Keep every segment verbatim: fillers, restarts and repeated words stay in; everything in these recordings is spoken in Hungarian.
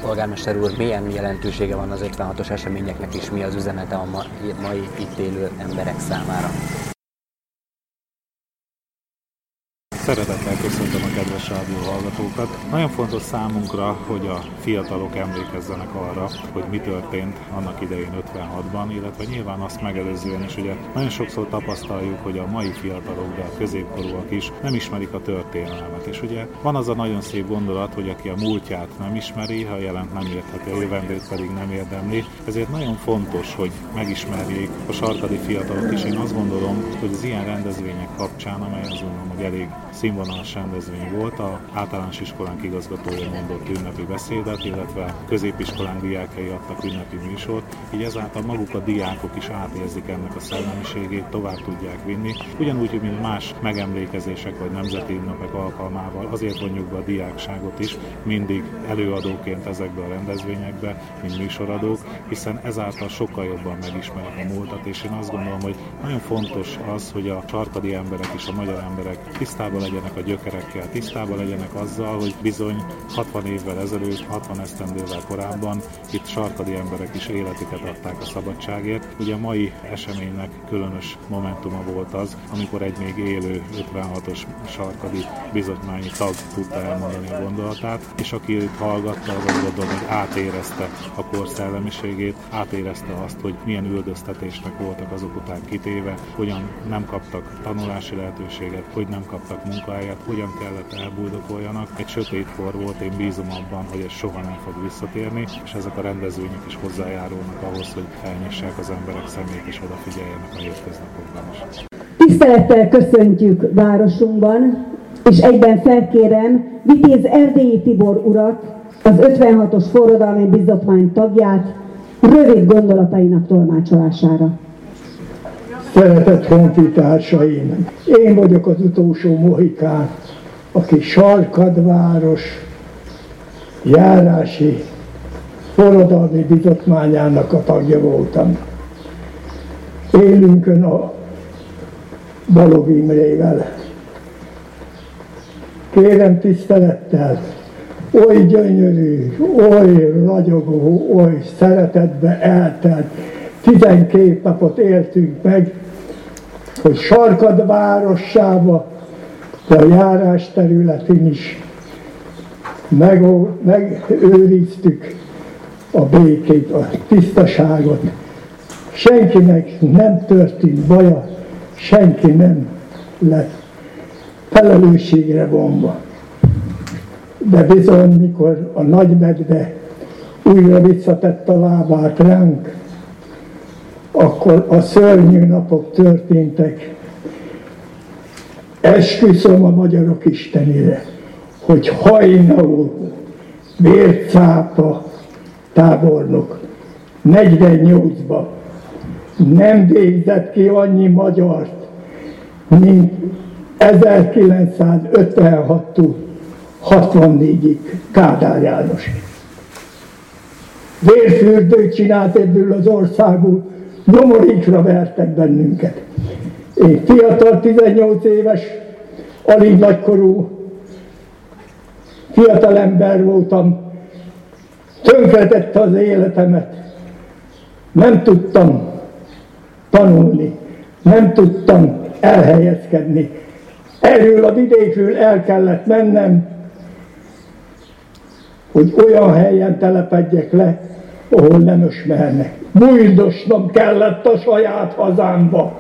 Polgármester úr, milyen jelentősége van az ötvenhatos eseményeknek, és mi az üzenete a mai itt élő emberek számára? Szeretettel köszöntöm a kedves rádió hallgatókat. Nagyon fontos számunkra, hogy a fiatalok emlékezzenek arra, hogy mi történt annak idején ötvenhatban, illetve nyilván azt megelőzően is, ugye nagyon sokszor tapasztaljuk, hogy a mai fiatalok, de a középkorúak is nem ismerik a történelmet. És ugye van az a nagyon szép gondolat, hogy aki a múltját nem ismeri, ha jelent nem értheti, a jövendőt pedig nem érdemli. Ezért nagyon fontos, hogy megismerjék a sarkadi fiatalok is. Én azt gondolom, hogy az ilyen rendezvények kapcsán, amely azt gondolom, hogy elég színvonalas rendezvény volt, a általános iskolánk igazgatója mondott ünnepi beszédet, illetve középiskolánk diákjai adtak ünnepi műsort, így ezáltal maguk a diákok is átérzik ennek a szellemiségét, tovább tudják vinni. Ugyanúgy, mint más megemlékezések vagy nemzeti ünnepek alkalmával, azért vonjuk be a diákságot is mindig előadóként ezekbe a rendezvényekbe, mint műsoradók, hiszen ezáltal sokkal jobban megismerik a múltat, és én azt gondolom, hogy nagyon fontos az, hogy a sarkadi emberek és a magyar emberek tisztában legyenek a gyökerekkel, tisztában legyenek azzal, hogy bizony hatvan évvel ezelőtt, hatvan esztendővel korábban itt sarkadi emberek is életüket adták a szabadságért. Ugye a mai eseménynek különös momentuma volt az, amikor egy még élő ötvenhatos sarkadi bizottmányi tag tudta elmondani a gondolatát, és aki őt hallgatta, az azt gondolom, hogy átérezte a kor szellemiségét, átérezte azt, hogy milyen üldöztetésnek voltak azok után kitéve, hogyan nem kaptak tanulási lehetőséget, hogy nem kaptak munkahelyet, hogyan kellett elbújdokoljanak. Egy sötét kor volt, én bízom abban, hogy ez soha nem fog visszatérni, és ezek a rendezvények is hozzájárulnak ahhoz, hogy elnyissák az emberek szemét és odafigyeljenek a hétköznapokban is. Tisztelettel köszöntjük városunkban, és egyben felkérem Vitéz Erdélyi Tibor urat, az ötvenhatos forradalmi bizottmány tagját, rövid gondolatainak tolmácsolására. Szeretett honfitársaim! Én vagyok az utolsó mohikán, aki Sarkadváros járási forradalmi bizottmányának a tagja voltam. Élünkön a Balogh Imrével. Kérem tisztelettel, oly gyönyörű, oly ragyogó, oly szeretetbe eltelt tizenkét napot éltünk meg, hogy Sarkad városába, de a járás területén is megőriztük a békét, a tisztaságot. Senkinek nem történt baja, senki nem lett felelősségre vonva. De bizony, mikor a nagymedve újra visszatett a lábát ránk, akkor a szörnyű napok történtek. Esküszöm a magyarok istenére, hogy Hajnau Vércápa tábornok negyvennyolcban nem végzett ki annyi magyart, mint ezerkilencszázötvenhattól hatvannégyig Kádár János. Vérfürdőt csinált ebből az országból, nyomorékra vertek bennünket. Én fiatal, tizennyolc éves, alig nagykorú fiatalember voltam, tönkretette az életemet. Nem tudtam tanulni, nem tudtam elhelyezkedni. Erről a vidékről el kellett mennem, hogy olyan helyen telepedjek le, ahol nem ismernek. Bújdosnom kellett a saját hazámba.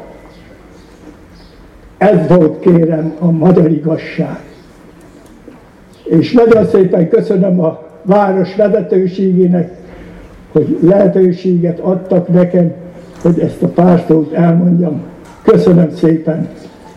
Ez volt, kérem, a magyar igazság. És nagyon szépen köszönöm a város vezetőségének, hogy lehetőséget adtak nekem, hogy ezt a pár szót elmondjam. Köszönöm szépen!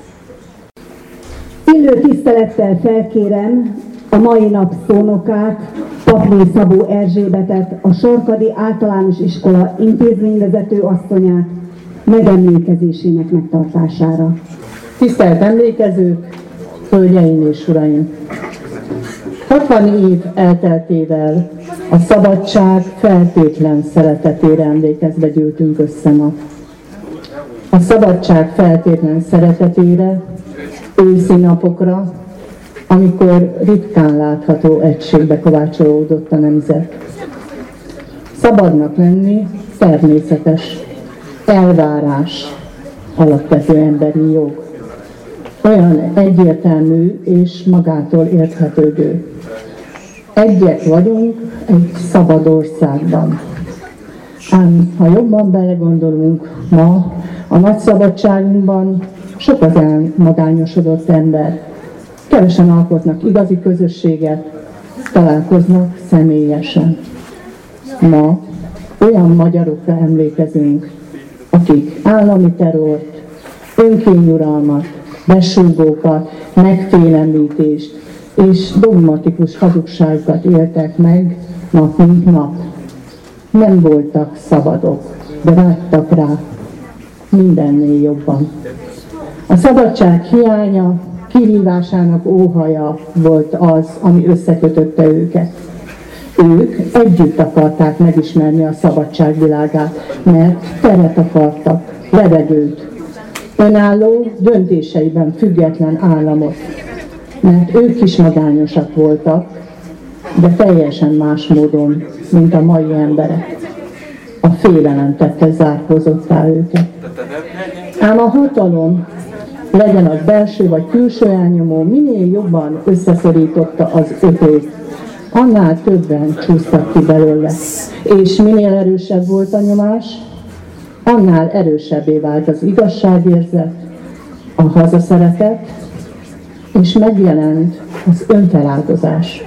Illő tisztelettel felkérem a mai nap szónokát, Papné Szabó Erzsébetet, a Sarkadi Általános Iskola intézményvezető asszonyát megemlékezésének megtartására. Tisztelt emlékezők, hölgyeim és uraim! hatvan év elteltével a szabadság feltétlen szeretetére emlékezve gyűltünk össze ma. A szabadság feltétlen szeretetére, őszi napokra, amikor ritkán látható egységbe kovácsolódott a nemzet. Szabadnak lenni természetes, elvárás, alapvető emberi jog. Olyan egyértelmű és magától érthetődő. Egyek vagyunk egy szabad országban. Ám ha jobban belegondolunk, ma a nagy szabadságunkban sok az elmagányosodott ember. Kevesen alkotnak igazi közösséget, találkoznak személyesen. Ma olyan magyarokra emlékezünk, akik állami terrort, önkényuralmat, besúgókat, megfélemlítést és dogmatikus hazugságokat éltek meg nap mint nap. Nem voltak szabadok, de vágytak rá mindennél jobban. A szabadság hiánya, kihívásának óhaja volt az, ami összekötötte őket. Ők együtt akarták megismerni a szabadság világát, mert teret akartak, levegőt, önálló, döntéseiben független államot, mert ők is magányosak voltak, de teljesen más módon, mint a mai emberek. A félelem tette zárkózottá őket. Ám a hatalom, legyen az belső vagy külső elnyomó, minél jobban összeszorította az ötét, annál többen csúsztak ki belőle. És minél erősebb volt a nyomás, annál erősebbé vált az igazságérzet, a hazaszeretet, és megjelent az önfeláldozás.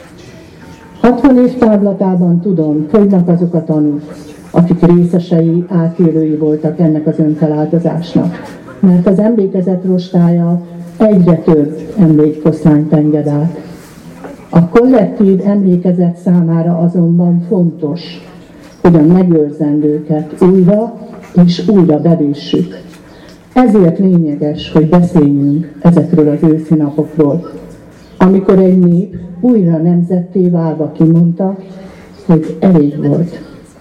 hatvan év távlatában tudom, fogynak azok a tanúk, akik részesei, átélői voltak ennek az önfeláldozásnak, mert az emlékezet rostája egyre több emlékfoszlányt enged át. A kollektív emlékezet számára azonban fontos, hogy a megőrzendőket újra és újra bevéssük. Ezért lényeges, hogy beszéljünk ezekről az őszi napokról, amikor egy nép újra nemzetté válva kimondta, hogy elég volt.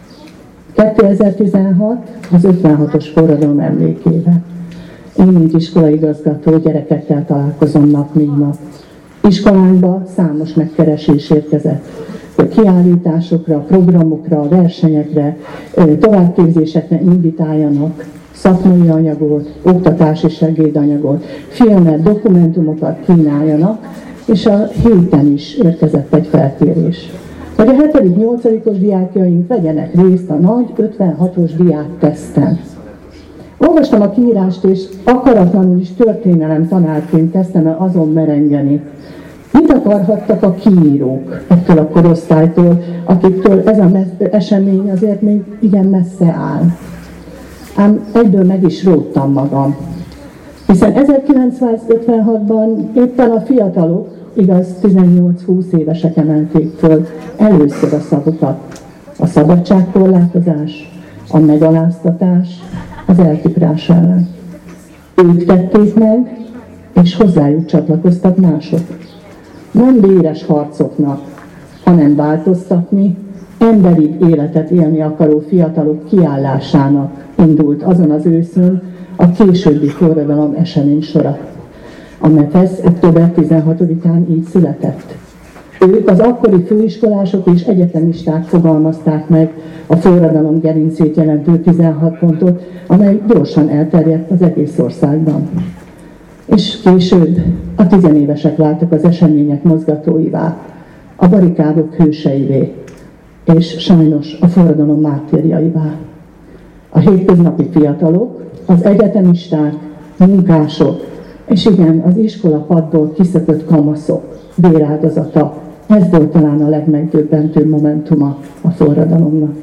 kétezer-tizenhat az ötvenhatos forradalom emlékével. Én, mint iskolaigazgató, gyerekekkel találkozom nap, mint nap. Iskolánkba számos megkeresés érkezett, hogy kiállításokra, programokra, versenyekre, továbbképzésekre invitáljanak szakmai anyagot, oktatási segédanyagot, filmet, dokumentumokat kínáljanak, és a héten is érkezett egy felkérés, hogy a hetedik-nyolcadikos diákjaink vegyenek részt a nagy ötvenhatos diákteszten. Olvastam a kiírást, és akaratlanul is történelem tanárként kezdtem el azon merengeni. Mit akarhattak a kiírók ettől a korosztálytól, akiktől ez az esemény azért még igen messze áll? Ám egyből meg is róttam magam. Hiszen ezerkilencszázötvenhatban éppen a fiatalok, igaz tizennyolc-húsz évesek emelték föl először a szavukat. A szabadságkorlátozás, a megaláztatás, az eltiprás ellen. Ők tették meg, és hozzájuk csatlakoztak mások. Nem véres harcoknak, hanem változtatni, emberi életet élni akaró fiatalok kiállásának indult azon az őszön a későbbi forradalom esemény sora. A MEFESZ október tizenhatodikán így született. Ők, az akkori főiskolások és egyetemisták fogalmazták meg a forradalom gerincét jelentő tizenhat pontot, amely gyorsan elterjedt az egész országban. És később a tizenévesek váltak az események mozgatóivá, a barikádok hőseivé, és sajnos a forradalom mártírjaivá. A hétköznapi fiatalok, az egyetemisták, munkások, és igen, az iskola padból kiszökött kamaszok véráldozata. Ez volt talán a legmegdöbbentőbb momentuma a forradalomnak.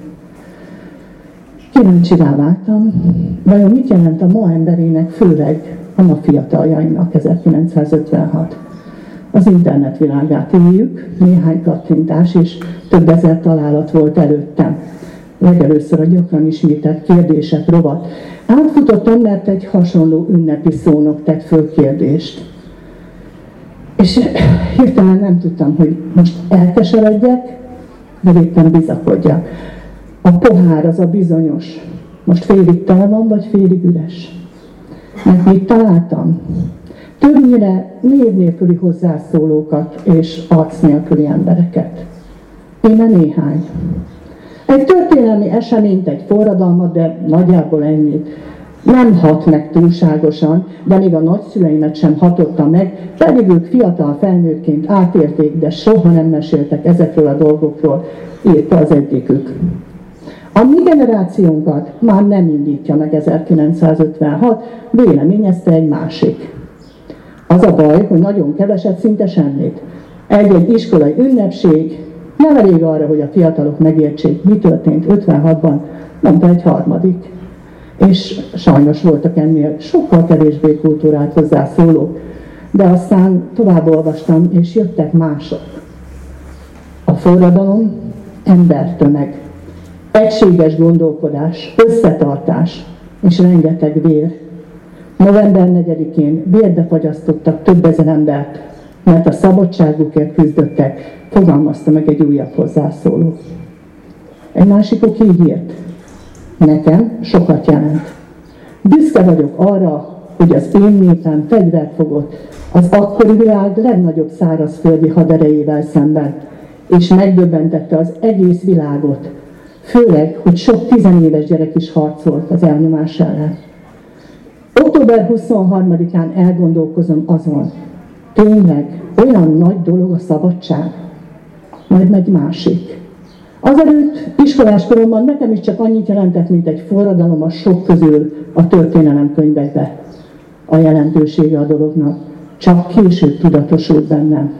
Kíváncsivá váltam, vajon mit jelent a ma emberének, főleg a ma fiataljainak ezerkilencszázötvenhat? Az internet világát éljük, néhány kattintás és több ezer találat volt előttem. Legelőször a gyakran ismételt kérdések rovat. Átfutottam, mert egy hasonló ünnepi szónok tett föl kérdést. És hirtelen nem tudtam, hogy most elkeseredjek, vagy éppen bizakodjak. A pohár az a bizonyos. Most félig tele van, vagy félig üres? Mert mit találtam? Többnyire név nélküli hozzászólókat és arc nélküli embereket. Íme néhány. Egy történelmi eseményt, egy forradalmat, de nagyjából ennyit. Nem hat meg túlságosan, de még a nagyszüleimet sem hatotta meg, pedig ők fiatal felnőttként átélték, de soha nem meséltek ezekről a dolgokról, írta az egyikük. A mi generációnkat már nem indítja meg ezerkilencszázötvenhat, véleményezte egy másik. Az a baj, hogy nagyon keveset, szinte semmit. Egy-egy iskolai ünnepség nem elég arra, hogy a fiatalok megértsék, mi történt ötvenhatban, mondta egy harmadik. És sajnos voltak ennél sokkal kevésbé kultúrált hozzászólók, de aztán tovább olvastam, és jöttek mások. A forradalom, embertömeg, egységes gondolkodás, összetartás és rengeteg vér. november negyedikén vérbe fagyasztottak több ezer embert, mert a szabadságukért küzdöttek, fogalmazta meg egy újabb hozzászóló. Egy másikuk így írt. Nekem sokat jelent. Büszke vagyok arra, hogy az én népem fegyvert fogott az akkori világ legnagyobb szárazföldi haderejével szemben, és megdöbbentette az egész világot, főleg, hogy sok tizenéves gyerek is harcolt az elnyomás ellen. október huszonharmadikán elgondolkozom azon, tényleg olyan nagy dolog a szabadság? Majd megy másik. Azelőtt iskolás koromban nekem is csak annyit jelentett, mint egy forradalom a sok közül a történelemkönyvekbe. A jelentősége a dolognak csak később tudatosult bennem.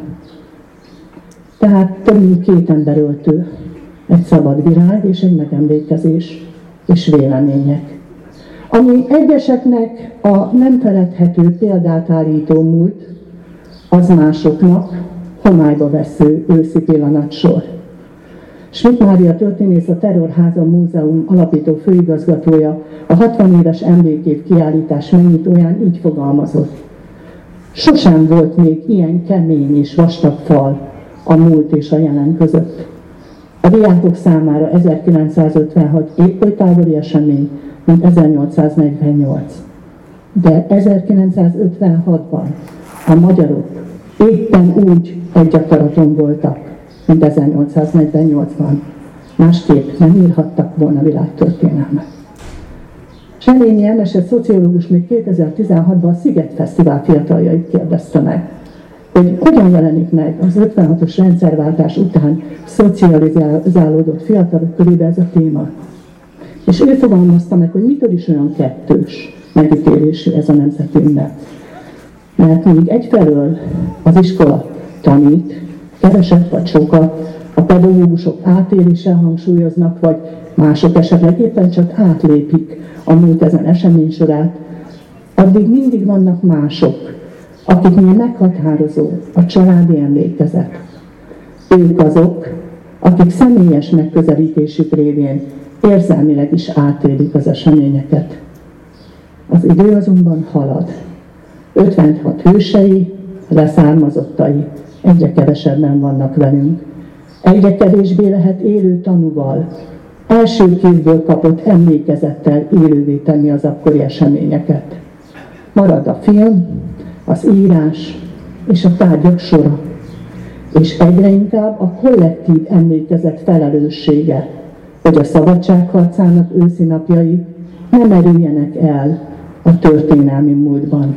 Tehát több mint két emberöltő, egy szabad virág és egy megemlékezés és vélemények. Ami egyeseknek a nem feledhető példát állító múlt, az másoknak homályba vesző őszi pillanatsor. Schmidt Mária történész, a Terrorháza Múzeum alapító főigazgatója a hatvan éves emlékév kiállítás megnyitóján így fogalmazott. Sosem volt még ilyen kemény és vastag fal a múlt és a jelen között. A diákok számára ezerkilencszázötvenhat épp oly távoli esemény, mint ezernyolcszáznegyvennyolc. De ezerkilencszázötvenhatban a magyarok éppen úgy egy akaraton voltak, mint ezernyolcszáznegyvennyolcban. Másképp nem írhattak volna világtörténelmet. Seményi Emese szociológus még kétezer-tizenhatban a Sziget Fesztivál fiataljait kérdezte meg, hogy hogyan jelenik meg az ötvenhatos rendszerváltás után szocializálódott fiatalok körében ez a téma. És ő fogalmazta meg, hogy mitől is olyan kettős megítélésű ez a nemzeti ünnep. Mert még egyfelől az iskola tanít, keveset vagy sokat, a pedagógusok átéléssel hangsúlyoznak, vagy mások esetleg éppen csak átlépik a múlt ezen esemény sorát, addig mindig vannak mások, akiknél meghatározó a családi emlékezet. Ők azok, akik személyes megközelítésük révén érzelmileg is átélik az eseményeket. Az idő azonban halad. ötvenhat hősei, leszármazottai egyre kevesebben vannak velünk. Egyre kevésbé lehet élő tanúval, első kézből kapott emlékezettel élővé tenni az akkori eseményeket. Marad a film, az írás és a tárgyak sora, és egyre inkább a kollektív emlékezet felelőssége, hogy a szabadságharcának őszi napjai nem erüljenek el a történelmi múltban.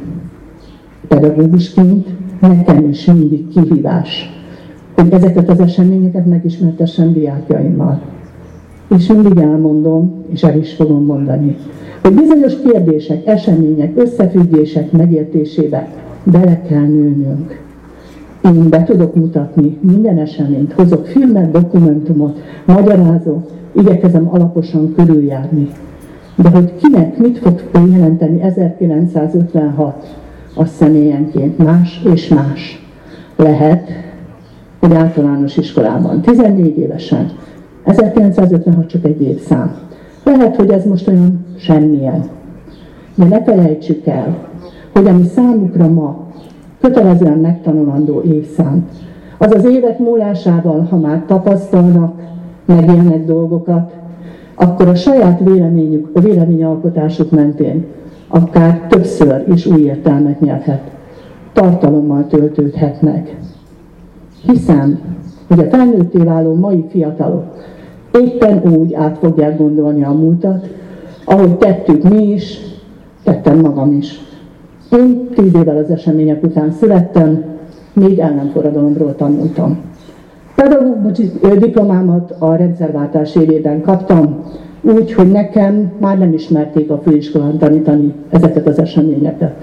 Pedagógusként nekem is mindig kihívás, hogy ezeket az eseményeket megismertessem diákjaimmal. És mindig elmondom, és el is fogom mondani, hogy bizonyos kérdések, események, összefüggések megértésébe bele kell nőnünk. Én be tudok mutatni minden eseményt, hozok filmet, dokumentumot, magyarázok, igyekezem alaposan körüljárni. De hogy kinek mit fog jelenteni ezerkilencszázötvenhat, az személyenként más és más. Lehet, hogy általános iskolában, tizennégy évesen, ezerkilencszázötvenhat csak egy évszám. Lehet, hogy ez most olyan semmilyen. De ne felejtsük el, hogy ami számukra ma kötelezően megtanulandó évszám, az az évek múlásával, ha már tapasztalnak, megélnek dolgokat, akkor a saját véleményük, a véleményalkotásuk mentén akár többször is új értelmet nyerhet, tartalommal töltődhet meg. Hiszem, hogy a felnőtté váló mai fiatalok éppen úgy át fogják gondolni a múltat, ahogy tettük mi is, tettem magam is. Én tíz évvel az események után születtem, még ellenforradalomról tanultam. Pedagógus diplomámat a rendszerváltás évében kaptam, úgy, hogy nekem már nem ismerték a főiskolán tanítani ezeket az eseményeket.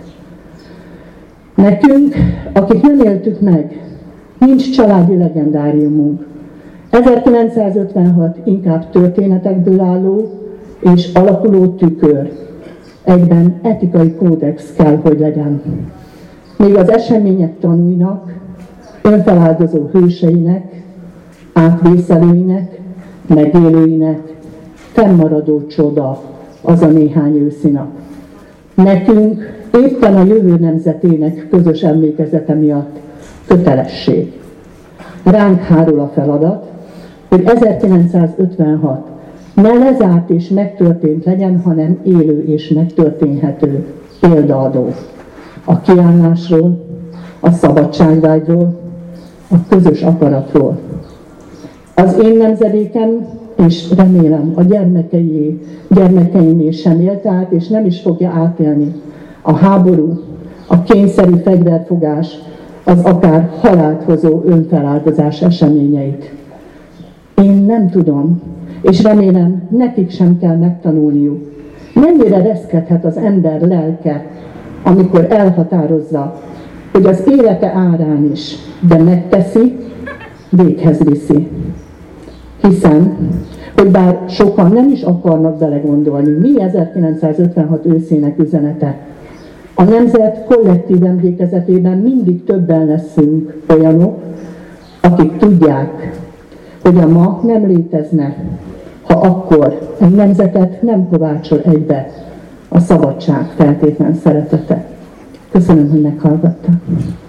Nekünk, akik nem éltük meg, nincs családi legendáriumunk. ezerkilencszázötvenhat inkább történetekből álló és alakuló tükör. Egyben etikai kódex kell, hogy legyen. Még az események tanúinak, önfeláldozó hőseinek, átvészelőinek, megélőinek, fennmaradó csoda az a néhány őszinap. Nekünk éppen a jövő nemzetének közös emlékezete miatt kötelesség. Ránk hárul a feladat, hogy ezerkilencszázötvenhat ne lezárt és megtörtént legyen, hanem élő és megtörténhető példaadó. A kiállásról, a szabadságvágyról, a közös akaratról. Az én nemzedékem, és remélem a gyermekei, gyermekeimé sem élt át, és nem is fogja átélni a háború, a kényszerű fegyverfogás, az akár halált hozó önfeláldozás eseményeit. Én nem tudom, és remélem nekik sem kell megtanulniuk, mennyire reszkedhet az ember lelke, amikor elhatározza, hogy az élete árán is, de megteszi, véghez viszi. Hiszen, hogy bár sokan nem is akarnak belegondolni, mi ezerkilencszázötvenhat őszének üzenete, a nemzet kollektív emlékezetében mindig többen leszünk olyanok, akik tudják, hogy a ma nem létezne, ha akkor egy nemzetet nem kovácsol egybe a szabadság feltétlen szeretete. Köszönöm, hogy meghallgattak.